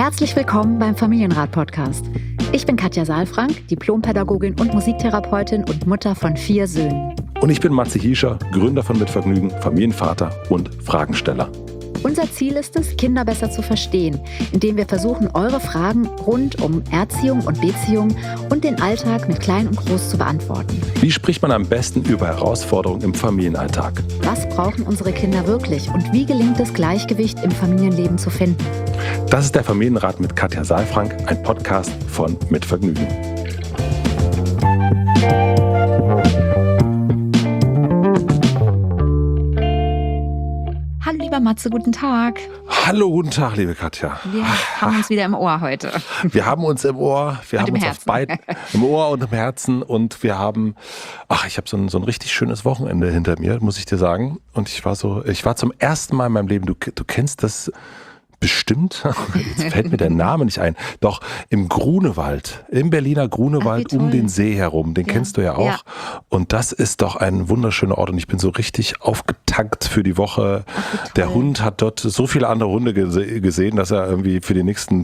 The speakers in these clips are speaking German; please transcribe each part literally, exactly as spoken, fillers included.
Herzlich willkommen beim Familienrat-Podcast. Ich bin Katja Saalfrank, Diplompädagogin und Musiktherapeutin und Mutter von vier Söhnen. Und ich bin Matze Hiescher, Gründer von Mitvergnügen, Familienvater und Fragensteller. Unser Ziel ist es, Kinder besser zu verstehen, indem wir versuchen, eure Fragen rund um Erziehung und Beziehung und den Alltag mit Klein und Groß zu beantworten. Wie spricht man am besten über Herausforderungen im Familienalltag? Was brauchen unsere Kinder wirklich und wie gelingt es, Gleichgewicht im Familienleben zu finden? Das ist der Familienrat mit Katja Saalfrank, ein Podcast von Mitvergnügen. Hallo lieber Matze, guten Tag. Hallo, guten Tag, liebe Katja. Wir haben uns wieder im Ohr heute. Wir haben uns im Ohr, wir und haben im uns Herzen. auf beiden, im Ohr und im Herzen und wir haben, ach, ich habe so ein, so ein richtig schönes Wochenende hinter mir, muss ich dir sagen. Und ich war so, ich war zum ersten Mal in meinem Leben, du, du kennst das bestimmt, jetzt fällt mir der Name nicht ein, doch im Grunewald, im Berliner Grunewald Ach, um den See herum, den ja. kennst du ja auch. Ja. Und das ist doch ein wunderschöner Ort und ich bin so richtig aufgetankt für die Woche. Ach, der Hund hat dort so viele andere Hunde gese- gesehen, dass er irgendwie für die nächsten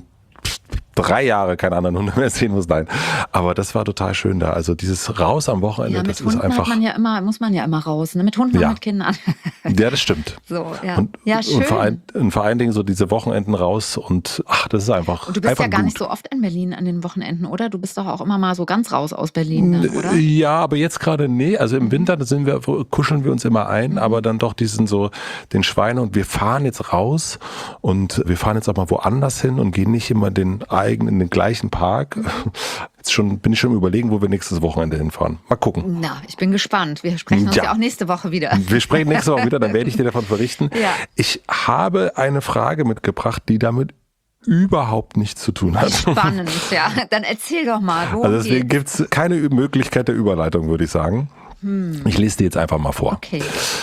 drei Jahre keine anderen Hunde mehr sehen muss. Nein, aber das war total schön da. Also dieses Raus am Wochenende, Ja, mit das Hunden ist einfach. hat man ja immer, muss man ja immer raus, ne? Mit Hunden Ja. und mit Kindern. Ja, das stimmt. So, ja. Und, ja, schön. und, vor ein, und vor allen Dingen so diese Wochenenden raus und ach, das ist einfach. Und du bist einfach ja gar gut. nicht so oft in Berlin an den Wochenenden, oder? Du bist doch auch immer mal so ganz raus aus Berlin, dann, oder? Ja, aber jetzt gerade nee. Also im Winter da sind wir, kuscheln wir uns immer ein, Mhm. aber dann doch diesen so den Schweine und wir fahren jetzt raus und wir fahren jetzt auch mal woanders hin und gehen nicht immer den eigenen, in den gleichen Park. Jetzt schon bin ich schon im Überlegen, wo wir nächstes Wochenende hinfahren. Mal gucken. Na, ich bin gespannt. Wir sprechen uns ja, Ja. auch nächste Woche wieder. Wir sprechen nächste Woche wieder, dann werde ich dir davon berichten. Ja. Ich habe eine Frage mitgebracht, die damit überhaupt nichts zu tun hat. Spannend, ja. Dann erzähl doch mal, worum Also deswegen geht's? gibt es keine Möglichkeit der Überleitung, würde ich sagen. Hm. Ich lese dir jetzt einfach mal vor. Okay.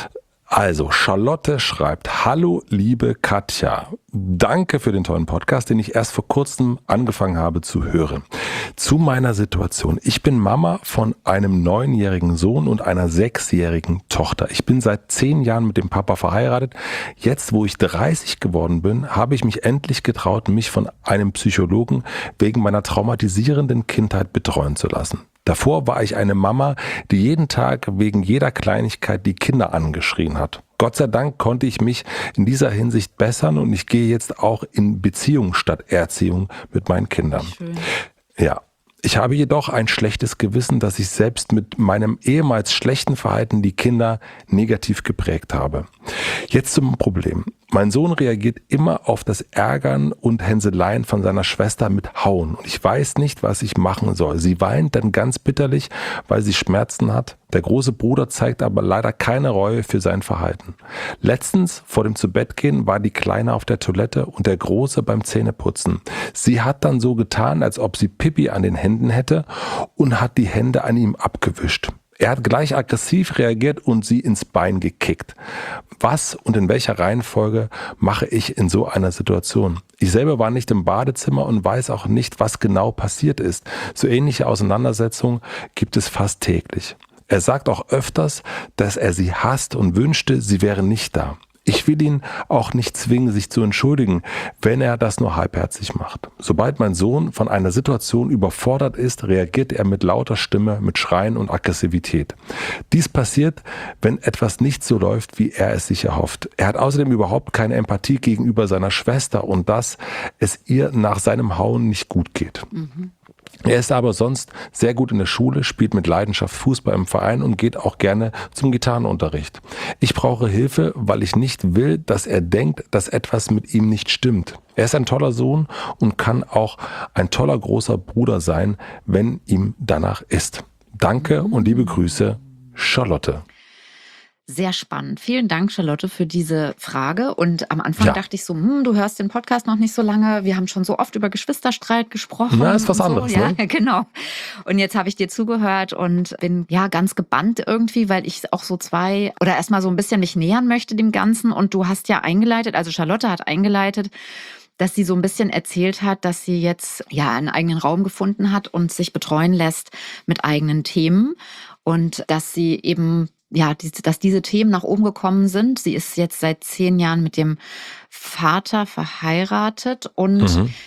Also, Charlotte schreibt, hallo liebe Katja, danke für den tollen Podcast, den ich erst vor kurzem angefangen habe zu hören. Zu meiner Situation. Ich bin Mama von einem neunjährigen Sohn und einer sechsjährigen Tochter. Ich bin seit zehn Jahren mit dem Papa verheiratet. Jetzt, wo ich dreißig geworden bin, habe ich mich endlich getraut, mich von einem Psychologen wegen meiner traumatisierenden Kindheit betreuen zu lassen. Davor war ich eine Mama, die jeden Tag wegen jeder Kleinigkeit die Kinder angeschrien hat. Gott sei Dank konnte ich mich in dieser Hinsicht bessern und ich gehe jetzt auch in Beziehung statt Erziehung mit meinen Kindern. Schön. Ja. Ich habe jedoch ein schlechtes Gewissen, dass ich selbst mit meinem ehemals schlechten Verhalten die Kinder negativ geprägt habe. Jetzt zum Problem. Mein Sohn reagiert immer auf das Ärgern und Hänseleien von seiner Schwester mit Hauen. Und ich weiß nicht, was ich machen soll. Sie weint dann ganz bitterlich, weil sie Schmerzen hat. Der große Bruder zeigt aber leider keine Reue für sein Verhalten. Letztens vor dem Zubettgehen war die Kleine auf der Toilette und der Große beim Zähneputzen. Sie hat dann so getan, als ob sie Pipi an den Händen hätte und hat die Hände an ihm abgewischt. Er hat gleich aggressiv reagiert und sie ins Bein gekickt. Was und in welcher Reihenfolge mache ich in so einer Situation? Ich selber war nicht im Badezimmer und weiß auch nicht, was genau passiert ist. So ähnliche Auseinandersetzungen gibt es fast täglich. Er sagt auch öfters, dass er sie hasst und wünschte, sie wäre nicht da. Ich will ihn auch nicht zwingen, sich zu entschuldigen, wenn er das nur halbherzig macht. Sobald mein Sohn von einer Situation überfordert ist, reagiert er mit lauter Stimme, mit Schreien und Aggressivität. Dies passiert, wenn etwas nicht so läuft, wie er es sich erhofft. Er hat außerdem überhaupt keine Empathie gegenüber seiner Schwester und dass es ihr nach seinem Hauen nicht gut geht. Mhm. Er ist aber sonst sehr gut in der Schule, spielt mit Leidenschaft Fußball im Verein und geht auch gerne zum Gitarrenunterricht. Ich brauche Hilfe, weil ich nicht will, dass er denkt, dass etwas mit ihm nicht stimmt. Er ist ein toller Sohn und kann auch ein toller großer Bruder sein, wenn ihm danach ist. Danke und liebe Grüße, Charlotte. Sehr spannend. Vielen Dank, Charlotte, für diese Frage. Und am Anfang Ja. dachte ich so, hm, du hörst den Podcast noch nicht so lange. Wir haben schon so oft über Geschwisterstreit gesprochen. Na, ist was und so. anderes, Ja, ne? genau. Und jetzt habe ich dir zugehört und bin ja ganz gebannt irgendwie, weil ich auch so zwei oder erstmal so ein bisschen mich nähern möchte dem Ganzen. Und du hast ja eingeleitet, also Charlotte hat eingeleitet, dass sie so ein bisschen erzählt hat, dass sie jetzt ja einen eigenen Raum gefunden hat und sich betreuen lässt mit eigenen Themen und dass sie eben ja, dass diese Themen nach oben gekommen sind. Sie ist jetzt seit zehn Jahren mit dem Vater verheiratet und Mhm.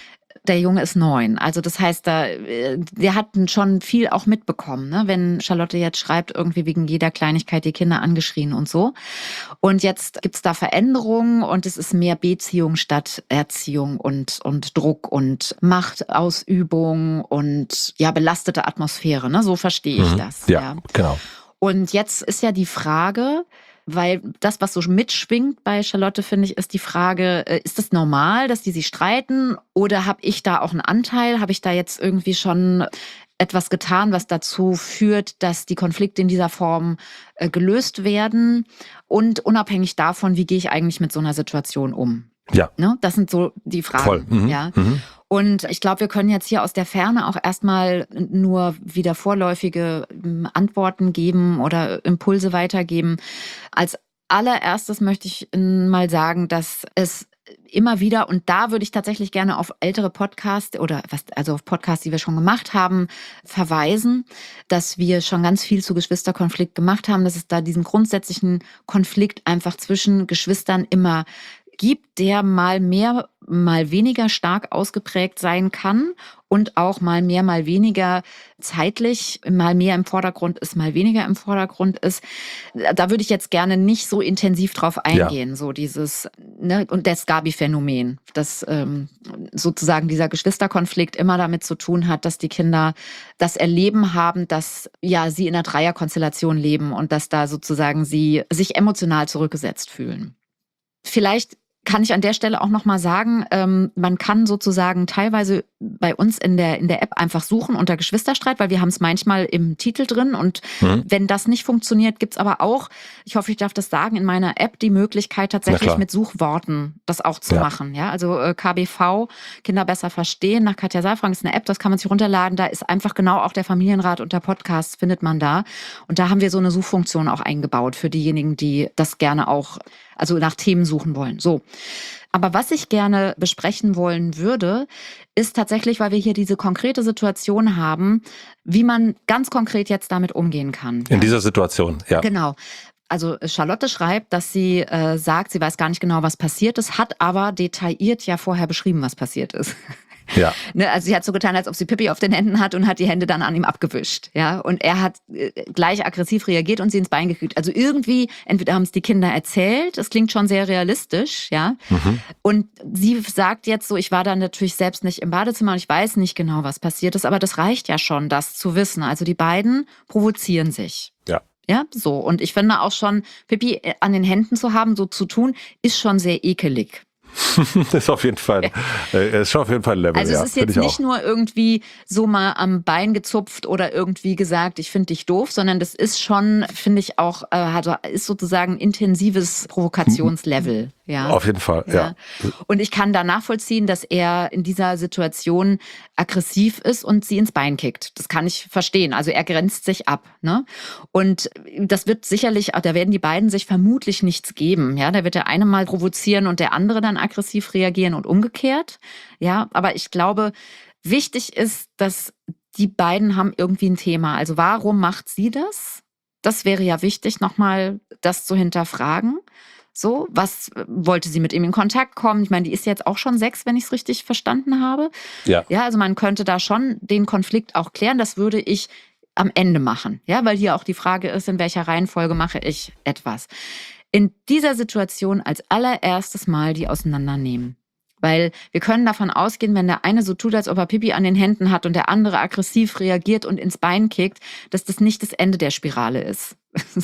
Der Junge ist neun. Also das heißt, da, der hat schon viel auch mitbekommen, ne? Wenn Charlotte jetzt schreibt, irgendwie wegen jeder Kleinigkeit die Kinder angeschrien und so. Und jetzt gibt's da Veränderungen und es ist mehr Beziehung statt Erziehung und, und Druck und Machtausübung und ja, belastete Atmosphäre. Ne? So verstehe ich Mhm. das. Ja, ja, genau. Und jetzt ist ja die Frage, weil das, was so mitschwingt bei Charlotte, finde ich, ist die Frage, ist es normal, dass die sich streiten oder habe ich da auch einen Anteil? Habe ich da jetzt irgendwie schon etwas getan, was dazu führt, dass die Konflikte in dieser Form äh, gelöst werden? Und unabhängig davon, wie gehe ich eigentlich mit so einer Situation um? Ja. Ne? Das sind so die Fragen. Voll. Mhm. Ja. Mhm. Und ich glaube, wir können jetzt hier aus der Ferne auch erstmal nur wieder vorläufige Antworten geben oder Impulse weitergeben. Als allererstes möchte ich mal sagen, dass es immer wieder, und da würde ich tatsächlich gerne auf ältere Podcasts oder was, also auf Podcasts, die wir schon gemacht haben, verweisen, dass wir schon ganz viel zu Geschwisterkonflikt gemacht haben, dass es da diesen grundsätzlichen Konflikt einfach zwischen Geschwistern immer gibt, der mal mehr, mal weniger stark ausgeprägt sein kann und auch mal mehr, mal weniger zeitlich, mal mehr im Vordergrund ist, mal weniger im Vordergrund ist. Da würde ich jetzt gerne nicht so intensiv drauf eingehen, ja. So dieses, ne, und das Gabi-Phänomen, dass ähm, sozusagen dieser Geschwisterkonflikt immer damit zu tun hat, dass die Kinder das Erleben haben, dass ja sie in einer Dreierkonstellation leben und dass da sozusagen sie sich emotional zurückgesetzt fühlen. Vielleicht kann ich an der Stelle auch nochmal sagen, ähm, man kann sozusagen teilweise bei uns in der in der App einfach suchen unter Geschwisterstreit, weil wir haben es manchmal im Titel drin und mhm. wenn das nicht funktioniert, gibt's aber auch, ich hoffe, ich darf das sagen, in meiner App die Möglichkeit tatsächlich mit Suchworten das auch zu ja. machen. Ja, also äh, K B V, Kinder besser verstehen, nach Katja Saalfrank ist eine App, das kann man sich runterladen, da ist einfach genau auch der Familienrat unter Podcasts findet man da und da haben wir so eine Suchfunktion auch eingebaut für diejenigen, die das gerne auch, also nach Themen suchen wollen. So. Aber was ich gerne besprechen wollen würde, ist tatsächlich, weil wir hier diese konkrete Situation haben, wie man ganz konkret jetzt damit umgehen kann. In ja. dieser Situation, ja. Genau. Also Charlotte schreibt, dass sie äh, sagt, sie weiß gar nicht genau, was passiert ist, hat aber detailliert ja vorher beschrieben, was passiert ist. Ja. Ne, also sie hat so getan, als ob sie Pippi auf den Händen hat und hat die Hände dann an ihm abgewischt. Ja? Und er hat äh, gleich aggressiv reagiert und sie ins Bein gekriegt. Also irgendwie, entweder haben es die Kinder erzählt, das klingt schon sehr realistisch, ja. Mhm. Und sie sagt jetzt so, ich war dann natürlich selbst nicht im Badezimmer und ich weiß nicht genau, was passiert ist, aber das reicht ja schon, das zu wissen. Also die beiden provozieren sich. Ja. Ja, so. Und ich finde auch schon, Pippi an den Händen zu haben, so zu tun, ist schon sehr ekelig. Das ist auf jeden Fall, äh, ist schon auf jeden Fall ein Level. Also es ja, ist jetzt nicht nur irgendwie so mal am Bein gezupft oder irgendwie gesagt, ich finde dich doof, sondern das ist schon, finde ich auch, äh, hat, ist sozusagen ein intensives Provokationslevel. Ja. Auf jeden Fall, ja. ja. Und ich kann da nachvollziehen, dass er in dieser Situation aggressiv ist und sie ins Bein kickt. Das kann ich verstehen. Also er grenzt sich ab. Ne? Und das wird sicherlich, da werden die beiden sich vermutlich nichts geben. Ja, da wird der eine mal provozieren und der andere dann aggressiv reagieren und umgekehrt. Ja, aber ich glaube, wichtig ist, dass die beiden haben irgendwie ein Thema. Also warum macht sie das? Das wäre ja wichtig, nochmal das zu hinterfragen. So, was wollte sie mit ihm in Kontakt kommen? Ich meine, die ist jetzt auch schon sechs, wenn ich es richtig verstanden habe. Ja. Ja, also man könnte da schon den Konflikt auch klären. Das würde ich am Ende machen. Ja, weil hier auch die Frage ist, in welcher Reihenfolge mache ich etwas. In dieser Situation als allererstes Mal die auseinandernehmen. Weil wir können davon ausgehen, wenn der eine so tut, als ob er Pipi an den Händen hat und der andere aggressiv reagiert und ins Bein kickt, dass das nicht das Ende der Spirale ist.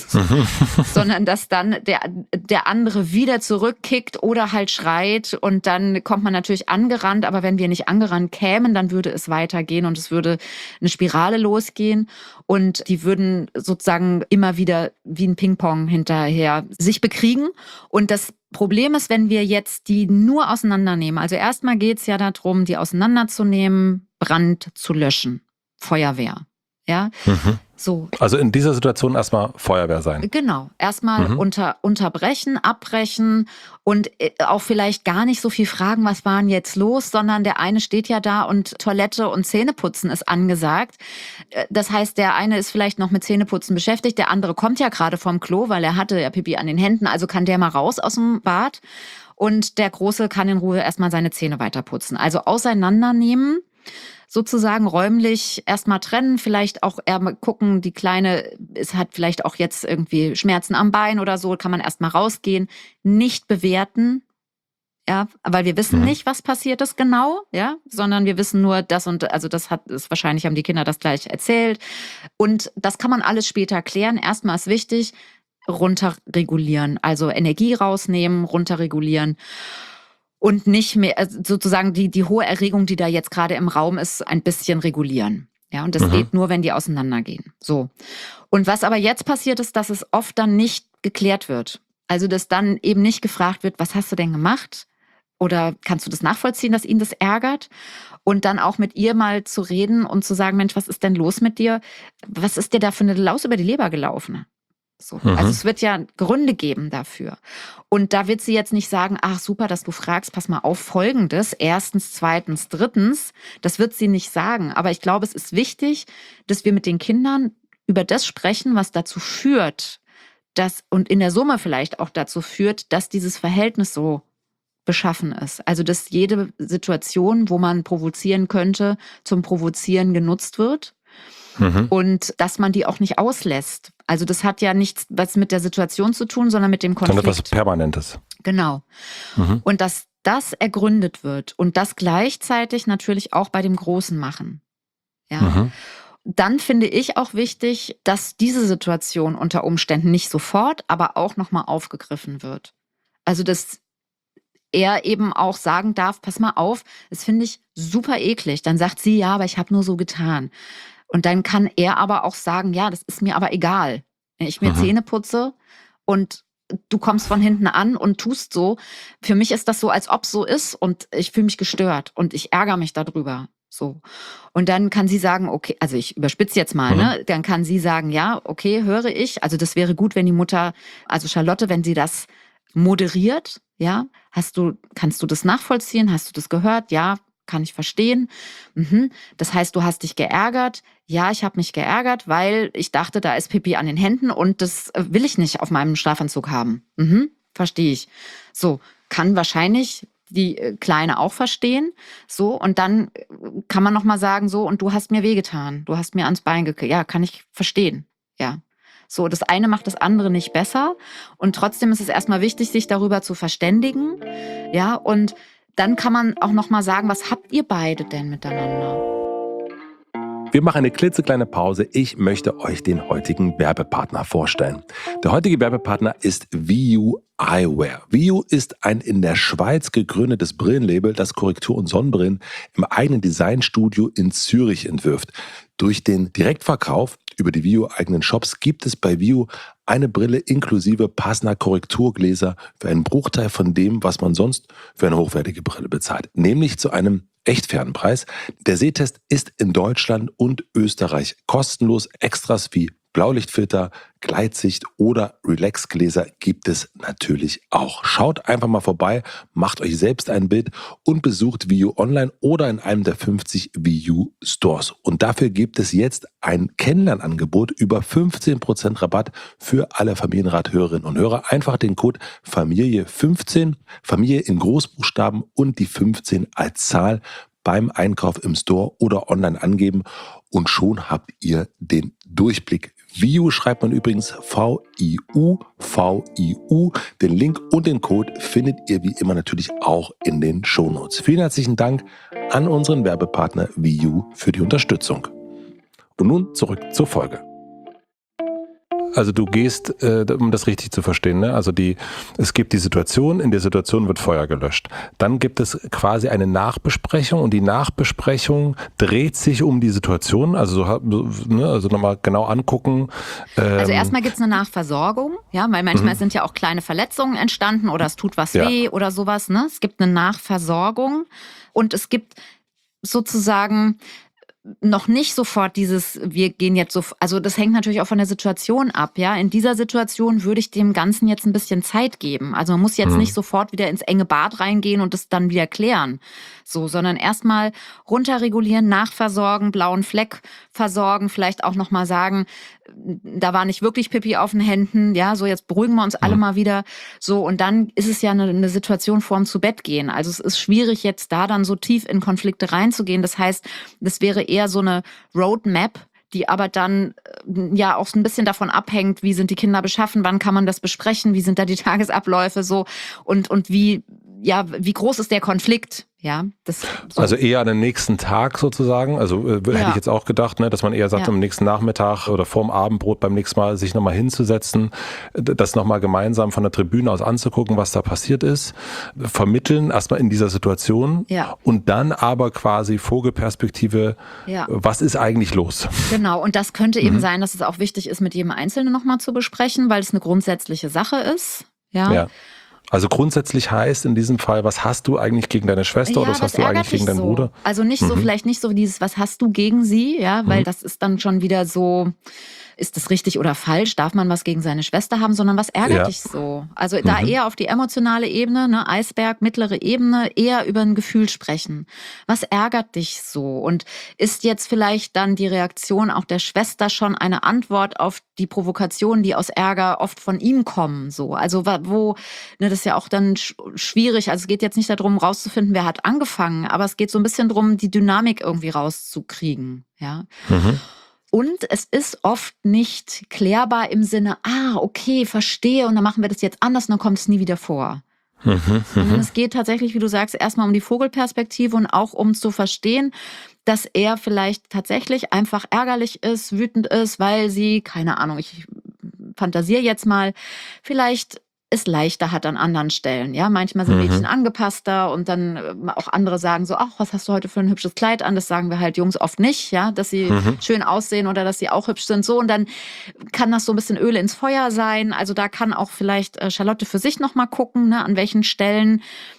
Sondern dass dann der, der andere wieder zurückkickt oder halt schreit und dann kommt man natürlich angerannt, aber wenn wir nicht angerannt kämen, dann würde es weitergehen und es würde eine Spirale losgehen und die würden sozusagen immer wieder wie ein Ping-Pong hinterher sich bekriegen und das Problem ist, wenn wir jetzt die nur auseinandernehmen, also erstmal geht es ja darum, die auseinanderzunehmen, Brand zu löschen, Feuerwehr. Ja, mhm. so. Also in dieser Situation erstmal Feuerwehr sein. Genau, erstmal mhm. unter, unterbrechen, abbrechen und auch vielleicht gar nicht so viel fragen, was war denn jetzt los, sondern der eine steht ja da und Toilette und Zähneputzen ist angesagt. Das heißt, der eine ist vielleicht noch mit Zähneputzen beschäftigt, der andere kommt ja gerade vom Klo, weil er hatte ja Pipi an den Händen, also kann der mal raus aus dem Bad. und der Große kann in Ruhe erstmal seine Zähne weiterputzen. Also auseinandernehmen, sozusagen räumlich erstmal trennen, vielleicht auch eher mal gucken, die Kleine ist, hat vielleicht auch jetzt irgendwie Schmerzen am Bein oder so, kann man erstmal rausgehen, nicht bewerten. Ja, weil wir wissen Mhm. nicht, was passiert ist genau, ja, sondern wir wissen nur das und also das hat ist wahrscheinlich haben die Kinder das gleich erzählt und das kann man alles später klären. Erstmal ist wichtig, runterregulieren, also Energie rausnehmen, runterregulieren und nicht mehr also sozusagen die die hohe Erregung, die da jetzt gerade im Raum ist, ein bisschen regulieren. Ja, und das Mhm. geht nur, wenn die auseinandergehen. So. Und was aber jetzt passiert ist, dass es oft dann nicht geklärt wird. Also dass dann eben nicht gefragt wird, was hast du denn gemacht? Oder kannst du das nachvollziehen, dass ihn das ärgert? Und dann auch mit ihr mal zu reden und zu sagen, Mensch, was ist denn los mit dir? Was ist dir da für eine Laus über die Leber gelaufen? So. Mhm. Also es wird ja Gründe geben dafür. Und da wird sie jetzt nicht sagen, ach super, dass du fragst, pass mal auf, Folgendes, erstens, zweitens, drittens. Das wird sie nicht sagen. Aber ich glaube, es ist wichtig, dass wir mit den Kindern über das sprechen, was dazu führt, dass und in der Summe vielleicht auch dazu führt, dass dieses Verhältnis so beschaffen ist. Also dass jede Situation, wo man provozieren könnte, zum Provozieren genutzt wird Mhm. und dass man die auch nicht auslässt. Also das hat ja nichts was mit der Situation zu tun, sondern mit dem Sondern Konflikt. etwas Permanentes. Genau. Mhm. Und dass das ergründet wird und das gleichzeitig natürlich auch bei dem Großen machen. Ja. Mhm. Dann finde ich auch wichtig, dass diese Situation unter Umständen nicht sofort, aber auch nochmal aufgegriffen wird. Also dass er eben auch sagen darf, pass mal auf, das finde ich super eklig. Dann sagt sie, ja, aber ich habe nur so getan. Und dann kann er aber auch sagen, ja, das ist mir aber egal. Wenn ich mir Mhm. Zähne putze und du kommst von hinten an und tust so. Für mich ist das so, als ob es so ist und ich fühle mich gestört und ich ärgere mich darüber. So. Und dann kann sie sagen, okay, also ich überspitze jetzt mal, Mhm. ne? Dann kann sie sagen, ja, okay, höre ich. Also das wäre gut, wenn die Mutter, also Charlotte, wenn sie das moderiert, ja, hast du, kannst du das nachvollziehen? Hast du das gehört? Ja, kann ich verstehen. Mhm. Das heißt, du hast dich geärgert. Ja, ich habe mich geärgert, weil ich dachte, da ist Pipi an den Händen und das äh, will ich nicht auf meinem Schlafanzug haben. Mhm. Verstehe ich. So, kann wahrscheinlich die äh, Kleine auch verstehen. So, und dann äh, kann man nochmal sagen, so, und du hast mir wehgetan. Du hast mir ans Bein gekriegt. Ja, kann ich verstehen. Ja. So, das eine macht das andere nicht besser. Und trotzdem ist es erstmal wichtig, sich darüber zu verständigen. Ja, und dann kann man auch noch mal sagen, was habt ihr beide denn miteinander? Wir machen eine klitzekleine Pause. Ich möchte euch den heutigen Werbepartner vorstellen. Der heutige Werbepartner ist Viu Eyewear. Viu ist ein in der Schweiz gegründetes Brillenlabel, das Korrektur- und Sonnenbrillen im eigenen Designstudio in Zürich entwirft. Durch den Direktverkauf über die Viu-eigenen Shops gibt es bei Viu eine Brille inklusive passender Korrekturgläser für einen Bruchteil von dem, was man sonst für eine hochwertige Brille bezahlt. Nämlich zu einem echt fairen Preis. Der Sehtest ist in Deutschland und Österreich kostenlos. Extras wie Blaulichtfilter, Gleitsicht oder Relaxgläser gibt es natürlich auch. Schaut einfach mal vorbei, macht euch selbst ein Bild und besucht Viu online oder in einem der fünfzig Viu Stores. Und dafür gibt es jetzt ein Kennenlernangebot über fünfzehn Prozent Rabatt für alle Familienrat-Hörerinnen und Hörer. Einfach den Code Familie fünfzehn, Familie in Großbuchstaben und die fünfzehn als Zahl beim Einkauf im Store oder online angeben und schon habt ihr den Durchblick. Viu schreibt man übrigens V I U, V I U. Den Link und den Code findet ihr wie immer natürlich auch in den Shownotes. Vielen herzlichen Dank an unseren Werbepartner Viu für die Unterstützung. Und nun zurück zur Folge. Also du gehst, äh, um das richtig zu verstehen, ne? Also die, es gibt die Situation, in der Situation wird Feuer gelöscht. Dann gibt es quasi eine Nachbesprechung und die Nachbesprechung dreht sich um die Situation. Also so, ne, also nochmal genau angucken. Ähm, Also erstmal gibt's eine Nachversorgung, ja, weil manchmal Mhm. sind ja auch kleine Verletzungen entstanden oder es tut was Ja. weh oder sowas, ne? Es gibt eine Nachversorgung und es gibt sozusagen noch nicht sofort dieses, wir gehen jetzt so, also das hängt natürlich auch von der Situation ab, ja. In dieser Situation würde ich dem Ganzen jetzt ein bisschen Zeit geben. Also man muss jetzt Mhm. nicht sofort wieder ins enge Bad reingehen und das dann wieder klären. So, sondern erstmal runterregulieren, nachversorgen, blauen Fleck versorgen, vielleicht auch nochmal sagen, da war nicht wirklich Pipi auf den Händen, ja, so jetzt beruhigen wir uns alle mhm. mal wieder, so, und dann ist es ja eine, eine Situation vorm Zu-Bett-Gehen. Also es ist schwierig, jetzt da dann so tief in Konflikte reinzugehen. Das heißt, das wäre eher so eine Roadmap, die aber dann ja auch so ein bisschen davon abhängt, wie sind die Kinder beschaffen, wann kann man das besprechen, wie sind da die Tagesabläufe so und, und wie, ja, wie groß ist der Konflikt? Ja, das so. Also eher an den nächsten Tag sozusagen. Also äh, ja. hätte ich jetzt auch gedacht, ne, dass man eher sagt, ja. am nächsten Nachmittag oder vorm Abendbrot beim nächsten Mal sich nochmal hinzusetzen, das nochmal gemeinsam von der Tribüne aus anzugucken, was da passiert ist, vermitteln erstmal in dieser Situation ja. und dann aber quasi Vogelperspektive, ja. was ist eigentlich los? Genau, und das könnte eben mhm. sein, dass es auch wichtig ist, mit jedem Einzelnen nochmal zu besprechen, weil es eine grundsätzliche Sache ist. Ja. ja. Also grundsätzlich heißt in diesem Fall, was hast du eigentlich gegen deine Schwester ja, oder was hast du eigentlich gegen deinen so. Bruder? Also nicht so, mhm. vielleicht nicht so dieses, was hast du gegen sie, ja, weil mhm. das ist dann schon wieder so, ist das richtig oder falsch? Darf man was gegen seine Schwester haben? Sondern was ärgert ja. dich so? Also da mhm. eher auf die emotionale Ebene, ne, Eisberg, mittlere Ebene, eher über ein Gefühl sprechen. Was ärgert dich so? Und ist jetzt vielleicht dann die Reaktion auch der Schwester schon eine Antwort auf die Provokationen, die aus Ärger oft von ihm kommen? So, also wo, ne, das ist ja auch dann schwierig. Also es geht jetzt nicht darum, rauszufinden, wer hat angefangen, aber es geht so ein bisschen darum, die Dynamik irgendwie rauszukriegen. Ja. Mhm. Und es ist oft nicht klärbar im Sinne, ah, okay, verstehe, und dann machen wir das jetzt anders und dann kommt es nie wieder vor. Mhm, Sondern es geht tatsächlich, wie du sagst, erstmal um die Vogelperspektive und auch um zu verstehen, dass er vielleicht tatsächlich einfach ärgerlich ist, wütend ist, weil sie, keine Ahnung, ich fantasiere jetzt mal, vielleicht es leichter hat an anderen Stellen. Ja, manchmal sind Mädchen mhm. angepasster und dann auch andere sagen so, ach, was hast du heute für ein hübsches Kleid an? Das sagen wir halt Jungs oft nicht, ja, dass sie mhm. schön aussehen oder dass sie auch hübsch sind. So, und dann kann das so ein bisschen Öl ins Feuer sein. Also da kann auch vielleicht Charlotte für sich nochmal gucken, ne, an welchen Stellen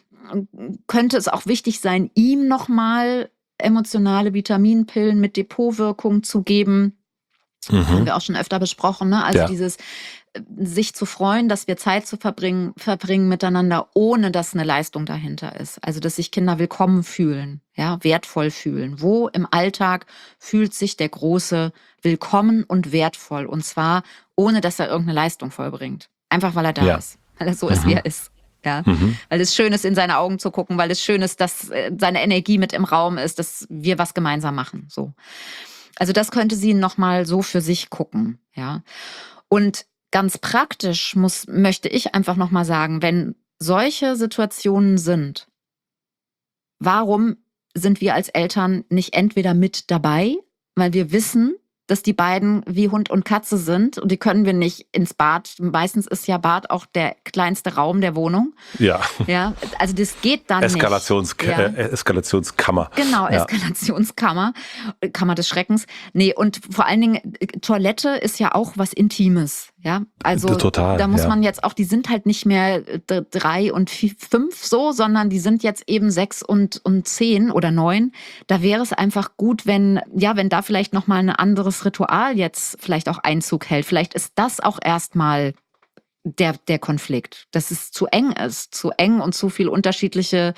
könnte es auch wichtig sein, ihm nochmal emotionale Vitaminpillen mit Depotwirkung zu geben. Mhm. Das haben wir auch schon öfter besprochen, ne? Also ja. dieses sich zu freuen, dass wir Zeit zu verbringen, verbringen miteinander, ohne dass eine Leistung dahinter ist. Also, dass sich Kinder willkommen fühlen, ja, wertvoll fühlen. Wo im Alltag fühlt sich der Große willkommen und wertvoll? Und zwar, ohne dass er irgendeine Leistung vollbringt. Einfach, weil er da ja. ist. Weil er so mhm. ist, wie er ist. Ja, mhm. weil es schön ist, in seine Augen zu gucken, weil es schön ist, dass seine Energie mit im Raum ist, dass wir was gemeinsam machen, so. Also, das könnte sie nochmal so für sich gucken, ja. Und ganz praktisch muss, möchte ich einfach nochmal sagen, wenn solche Situationen sind, warum sind wir als Eltern nicht entweder mit dabei, weil wir wissen, dass die beiden wie Hund und Katze sind und die können wir nicht ins Bad. Meistens ist ja Bad auch der kleinste Raum der Wohnung. Ja. Ja, also das geht dann Eskalations- nicht. Ja. Äh, Eskalationskammer. Genau, ja. Eskalationskammer, Kammer des Schreckens. Nee, und vor allen Dingen, Toilette ist ja auch was Intimes. Ja, also Total, da muss ja. man jetzt auch, die sind halt nicht mehr drei und vier, fünf so, sondern die sind jetzt eben sechs und, und zehn oder neun. Da wäre es einfach gut, wenn, ja, wenn da vielleicht nochmal ein anderes Ritual jetzt vielleicht auch Einzug hält. Vielleicht ist das auch erstmal der, der Konflikt, dass es zu eng ist, zu eng und zu viel unterschiedliche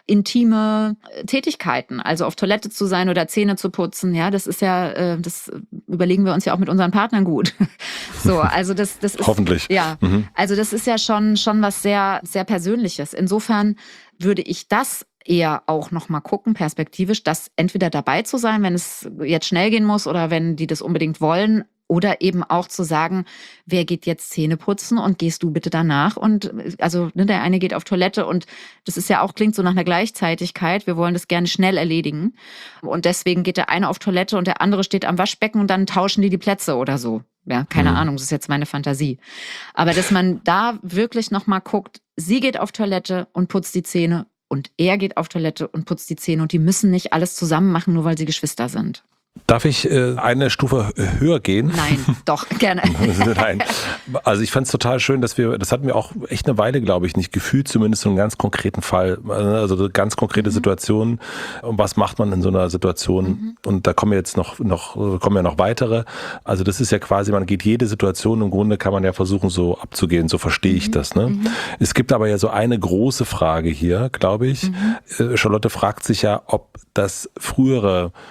intime Tätigkeiten, also auf Toilette zu sein oder Zähne zu putzen, ja, das ist ja, das überlegen wir uns ja auch mit unseren Partnern gut. So, also das, das ist hoffentlich. Ja, mhm. also das ist ja schon schon was sehr sehr Persönliches. Insofern würde ich das eher auch noch mal gucken, perspektivisch, dass entweder dabei zu sein, wenn es jetzt schnell gehen muss oder wenn die das unbedingt wollen. Oder eben auch zu sagen, wer geht jetzt Zähne putzen und gehst du bitte danach? Und also ne, der eine geht auf Toilette und das ist ja auch, klingt so nach einer Gleichzeitigkeit. Wir wollen das gerne schnell erledigen. Und deswegen geht der eine auf Toilette und der andere steht am Waschbecken und dann tauschen die die Plätze oder so. Ja, keine mhm. Ahnung, das ist jetzt meine Fantasie. Aber dass man da wirklich nochmal guckt, sie geht auf Toilette und putzt die Zähne und er geht auf Toilette und putzt die Zähne und die müssen nicht alles zusammen machen, nur weil sie Geschwister sind. Darf ich äh, eine Stufe höher gehen? Nein, doch, gerne. Nein. Also ich fand es total schön, dass wir, das hatten wir auch echt eine Weile, glaube ich, nicht gefühlt, zumindest so einen ganz konkreten Fall, also ganz konkrete mhm. Situationen. Und was macht man in so einer Situation? Mhm. Und da kommen jetzt noch, noch, kommen ja noch weitere. Also das ist ja quasi, man geht jede Situation, im Grunde kann man ja versuchen, so abzugehen, so verstehe ich mhm. das. Ne? Mhm. Es gibt aber ja so eine große Frage hier, glaube ich. Mhm. Charlotte fragt sich ja, ob das frühere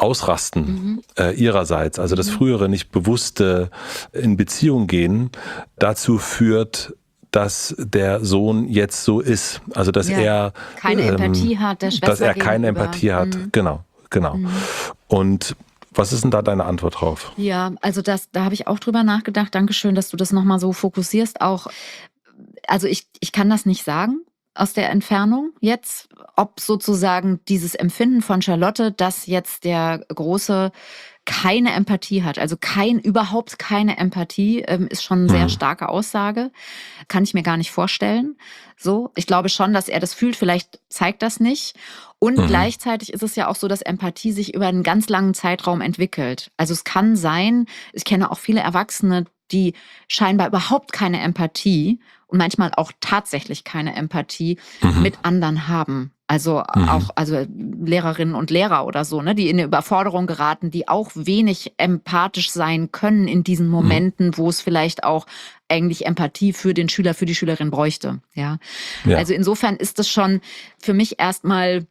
Ausrasten Mhm. äh, ihrerseits, also das frühere nicht bewusste in Beziehung gehen, dazu führt, dass der Sohn jetzt so ist. Also dass Ja. er Keine ähm, Empathie hat, der Schwester dass er keine gegenüber. Empathie hat. Mhm. Genau, genau. Mhm. Und was ist denn da deine Antwort drauf? Ja, also das, da habe ich auch drüber nachgedacht. Dankeschön, dass du das nochmal so fokussierst. Auch, also ich, ich kann das nicht sagen aus der Entfernung jetzt, ob sozusagen dieses Empfinden von Charlotte, dass jetzt der Große keine Empathie hat, also kein, überhaupt keine Empathie, ähm, ist schon eine sehr Hm. starke Aussage. Kann ich mir gar nicht vorstellen. So, ich glaube schon, dass er das fühlt. Vielleicht zeigt das nicht. Und Mhm. gleichzeitig ist es ja auch so, dass Empathie sich über einen ganz langen Zeitraum entwickelt. Also es kann sein, ich kenne auch viele Erwachsene, die scheinbar überhaupt keine Empathie und manchmal auch tatsächlich keine Empathie Mhm. mit anderen haben. Also Mhm. auch also Lehrerinnen und Lehrer oder so, ne, die in eine Überforderung geraten, die auch wenig empathisch sein können in diesen Momenten, wo es vielleicht auch eigentlich Empathie für den Schüler, für die Schülerin bräuchte. Ja. Ja. Also insofern ist das schon für mich erstmal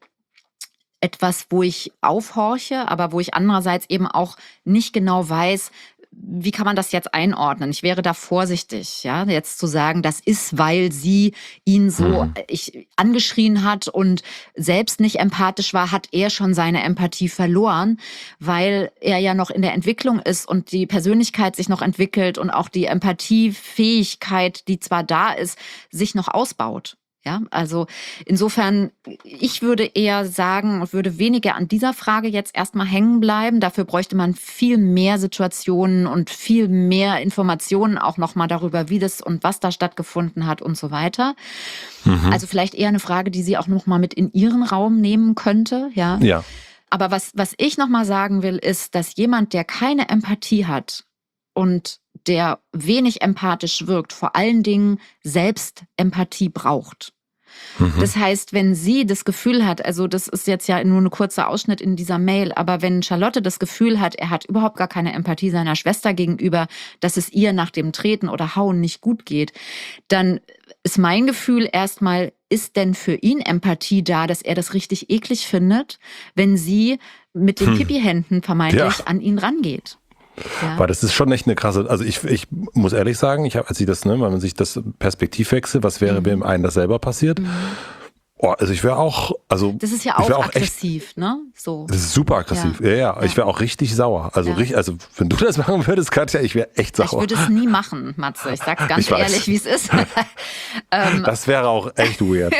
etwas, wo ich aufhorche, aber wo ich andererseits eben auch nicht genau weiß, wie kann man das jetzt einordnen? Ich wäre da vorsichtig, ja, jetzt zu sagen, das ist, weil sie ihn so Mhm. ich, angeschrien hat und selbst nicht empathisch war, hat er schon seine Empathie verloren, weil er ja noch in der Entwicklung ist und die Persönlichkeit sich noch entwickelt und auch die Empathiefähigkeit, die zwar da ist, sich noch ausbaut. Ja, also insofern, ich würde eher sagen und würde weniger an dieser Frage jetzt erstmal hängen bleiben. Dafür bräuchte man viel mehr Situationen und viel mehr Informationen auch nochmal darüber, wie das und was da stattgefunden hat und so weiter. Mhm. Also vielleicht eher eine Frage, die sie auch nochmal mit in ihren Raum nehmen könnte, ja. Ja. Aber was, was ich nochmal sagen will, ist, dass jemand, der keine Empathie hat und der wenig empathisch wirkt, vor allen Dingen selbst Empathie braucht. Mhm. Das heißt, wenn sie das Gefühl hat, also das ist jetzt ja nur ein kurzer Ausschnitt in dieser Mail, aber wenn Charlotte das Gefühl hat, er hat überhaupt gar keine Empathie seiner Schwester gegenüber, dass es ihr nach dem Treten oder Hauen nicht gut geht, dann ist mein Gefühl erstmal, ist denn für ihn Empathie da, dass er das richtig eklig findet, wenn sie mit den Hm. Pipi-Händen vermeintlich Ja. an ihn rangeht. Ja. Weil das ist schon echt eine krasse, also ich, ich muss ehrlich sagen, ich habe, als ich das, ne, wenn man sich das Perspektivwechsel, was wäre, Mhm. wenn einem das selber passiert? Mhm. Oh, also ich wäre auch, also Das ist ja ich auch wäre auch echt, aggressiv, ne? So. das ist super aggressiv. Ja, ja, Ja. ich wäre auch richtig sauer. Also Ja. richtig, also wenn du das machen würdest, Katja, ich wäre echt Ich sauer. würde es nie machen, Matze. Ich sag's ganz Ich weiß. ehrlich, wie es ist. ähm, Das wäre auch echt weird.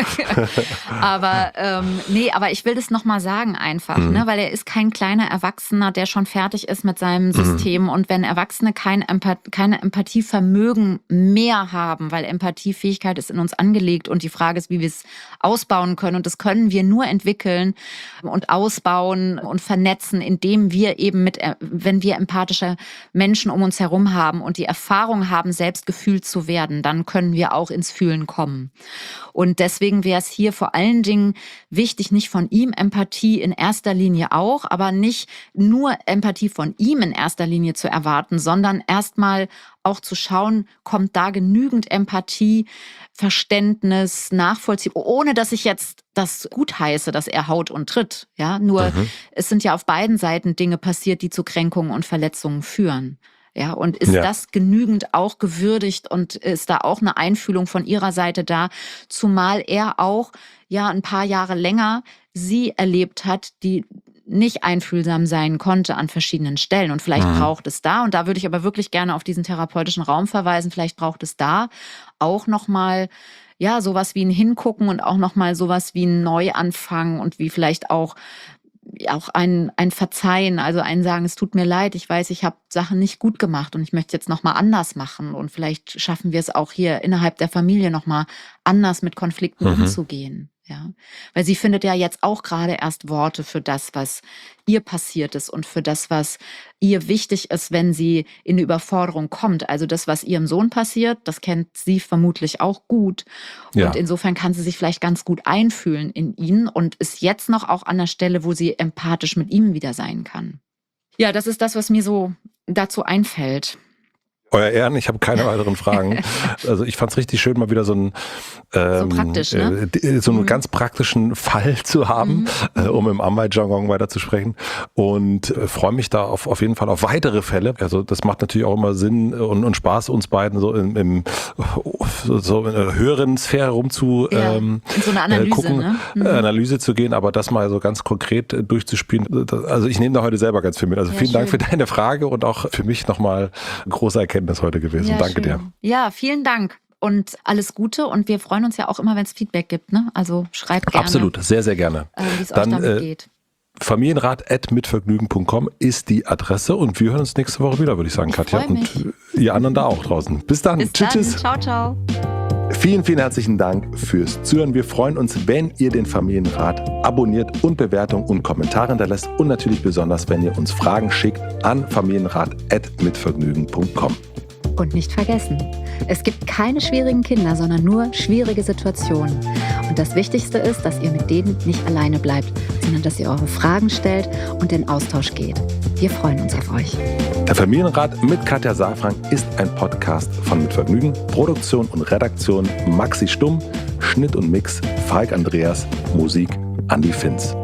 aber ähm, nee, aber ich will das nochmal sagen einfach, Mhm. ne? Weil er ist kein kleiner Erwachsener, der schon fertig ist mit seinem System. Und wenn Erwachsene kein Empath- keine Empathievermögen mehr haben, weil Empathiefähigkeit ist in uns angelegt und die Frage ist, wie wir es ausbauen können. Und das können wir nur entwickeln und ausbauen und vernetzen, indem wir eben mit, wenn wir empathische Menschen um uns herum haben und die Erfahrung haben, selbst gefühlt zu werden, dann können wir auch ins Fühlen kommen. Und deswegen wäre es hier vor allen Dingen wichtig, nicht von ihm Empathie in erster Linie auch, aber nicht nur Empathie von ihm in erster Linie zu erwarten, sondern erstmal auch zu schauen, kommt da genügend Empathie, Verständnis, Nachvollziehen, ohne dass ich jetzt das gutheiße, dass er haut und tritt. Ja, nur Mhm. es sind ja auf beiden Seiten Dinge passiert, die zu Kränkungen und Verletzungen führen. Ja, und ist Ja. das genügend auch gewürdigt und ist da auch eine Einfühlung von ihrer Seite da, zumal er auch ja ein paar Jahre länger sie erlebt hat, die nicht einfühlsam sein konnte an verschiedenen Stellen. Und vielleicht Mhm. braucht es da, und da würde ich aber wirklich gerne auf diesen therapeutischen Raum verweisen, vielleicht braucht es da auch nochmal, ja, sowas wie ein Hingucken und auch nochmal sowas wie ein Neuanfang und wie vielleicht auch auch ein, ein Verzeihen, also ein Sagen, es tut mir leid, ich weiß, ich habe Sachen nicht gut gemacht und ich möchte jetzt nochmal anders machen und vielleicht schaffen wir es auch hier innerhalb der Familie nochmal anders mit Konflikten Mhm. umzugehen. Ja, weil sie findet ja jetzt auch gerade erst Worte für das, was ihr passiert ist und für das, was ihr wichtig ist, wenn sie in eine Überforderung kommt. Also das, was ihrem Sohn passiert, das kennt sie vermutlich auch gut. Ja. Und insofern kann sie sich vielleicht ganz gut einfühlen in ihn und ist jetzt noch auch an der Stelle, wo sie empathisch mit ihm wieder sein kann. Ja, das ist das, was mir so dazu einfällt. Euer Ehren, ich habe keine weiteren Fragen. Also ich fand es richtig schön, mal wieder so einen, ähm, So praktisch, ne? äh, so einen Mhm. ganz praktischen Fall zu haben, Mhm. äh, um im Anwalt-Jargon weiterzusprechen. Und äh, freue mich da auf, auf jeden Fall auf weitere Fälle. Also das macht natürlich auch immer Sinn und, und Spaß, uns beiden so im, im so, so in einer höheren Sphäre rum zu Ja, ähm, in so eine Analyse, äh, gucken, ne? Mhm. äh, Analyse zu gehen, aber das mal so ganz konkret äh, durchzuspielen. Das, also ich nehme da heute selber ganz viel mit. Also Ja, vielen Dank für schön. deine Frage und auch für mich nochmal große Erkenntnis heute gewesen. Ja, Danke schön. dir. Ja, vielen Dank und alles Gute. Und wir freuen uns ja auch immer, wenn es Feedback gibt. Ne? Also schreibt gerne, Absolut, sehr, sehr gerne. äh, wie es euch Dann damit äh, geht. familienrat at mitvergnügen punkt com ist die Adresse und wir hören uns nächste Woche wieder, würde ich sagen, Ich Katja. freu Und mich. ihr anderen da auch draußen. Bis dann. Bis tschüss, dann. tschüss. Ciao, ciao. Vielen, vielen herzlichen Dank fürs Zuhören. Wir freuen uns, wenn ihr den Familienrat abonniert und Bewertungen und Kommentare hinterlässt und natürlich besonders, wenn ihr uns Fragen schickt an familienrat at mitvergnügen punkt com. Und nicht vergessen, es gibt keine schwierigen Kinder, sondern nur schwierige Situationen. Und das Wichtigste ist, dass ihr mit denen nicht alleine bleibt, sondern dass ihr eure Fragen stellt und in Austausch geht. Wir freuen uns auf euch. Der Familienrat mit Katja Saalfrank ist ein Podcast von Mit Vergnügen. Produktion und Redaktion Maxi Stumm, Schnitt und Mix Falk Andreas, Musik Andi Finz.